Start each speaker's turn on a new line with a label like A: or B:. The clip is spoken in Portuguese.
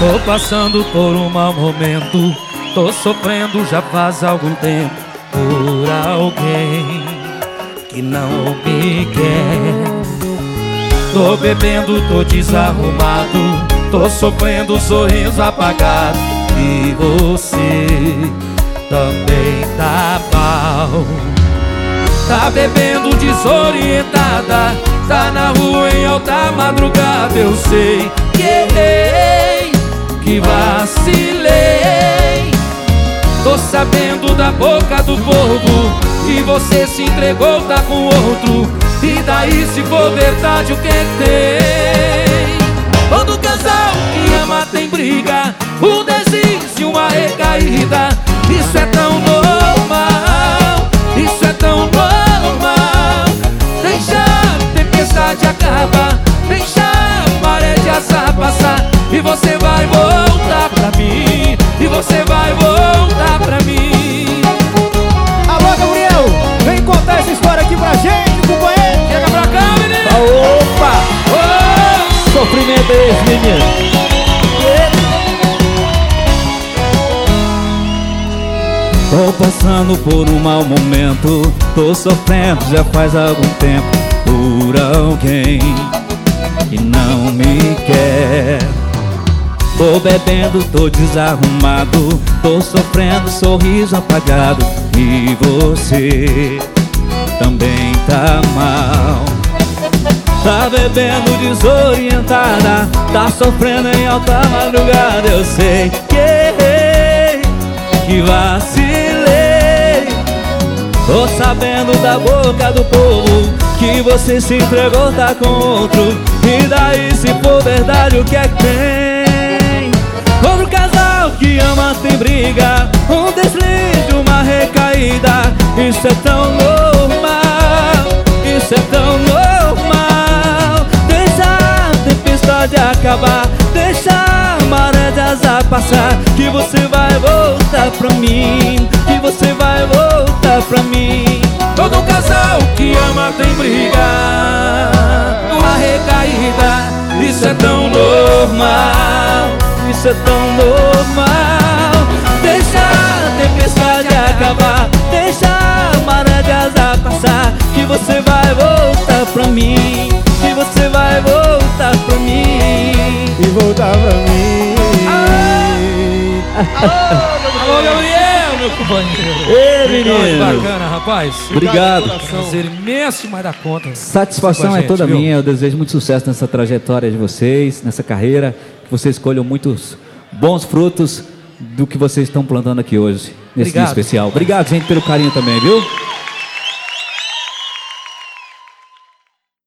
A: Tô passando por um mau momento, tô sofrendo já faz algum tempo por alguém que não me quer. Tô bebendo, tô desarrumado, tô sofrendo, sorriso apagado. E você também tá mal. Tá bebendo desorientada, tá na rua em alta madrugada. Eu sei que errei, que vacilei. Tô sabendo da boca do povo que você se entregou, tá com outro. E daí, se for verdade, o que é que tem? Todo casal que ama tem briga, um deslize, uma recaída. Isso é tão normal, isso é tão normal. Deixa a tempestade acabar, deixa a maré de azar passar. E você vai voltar pra mim, e você vai voltar pra mim.
B: Alô, Gabriel, vem contar essa história aqui pra gente, companheiro.
A: Chega pra cá, menino.
B: Opa!
A: Oh!
B: Sofrimento é esse, menino.
C: Tô passando por um mau momento, tô sofrendo já faz algum tempo por alguém que não me quer. Tô bebendo, tô desarrumado, tô sofrendo, sorriso apagado. E você também tá mal. Tá bebendo desorientada, tá sofrendo em alta madrugada. Eu sei que errei, que vacilei. Tô sabendo da boca do povo que você se entregou, tá com outro. E daí, se for verdade, o que é que tem? Outro casal que ama tem briga, um deslize, uma recaída. Isso é tão normal, isso é tão normal. Deixa a tempestade acabar, deixa a maré de azar passar. Que você vai voltar pra mim, que você vai voltar pra mim.
A: Todo casal que ama tem briga, uma recaída. Isso é tão normal,
C: isso é tão normal. Deixa a tempestade acabar, deixa a maré de azar passar. Que você vai voltar pra mim, que você vai voltar pra mim.
B: E voltar pra mim.
A: Alô, Gabriel, meu companheiro.
C: Ei, menino.
A: Que bacana, rapaz.
C: Obrigado.
A: Prazer imenso, mas dá conta.
C: Satisfação é toda minha. Eu desejo muito sucesso nessa trajetória de vocês, nessa carreira. Que vocês escolham muitos bons frutos do que vocês estão plantando aqui hoje, nesse dia especial. Obrigado, gente, pelo carinho também, viu?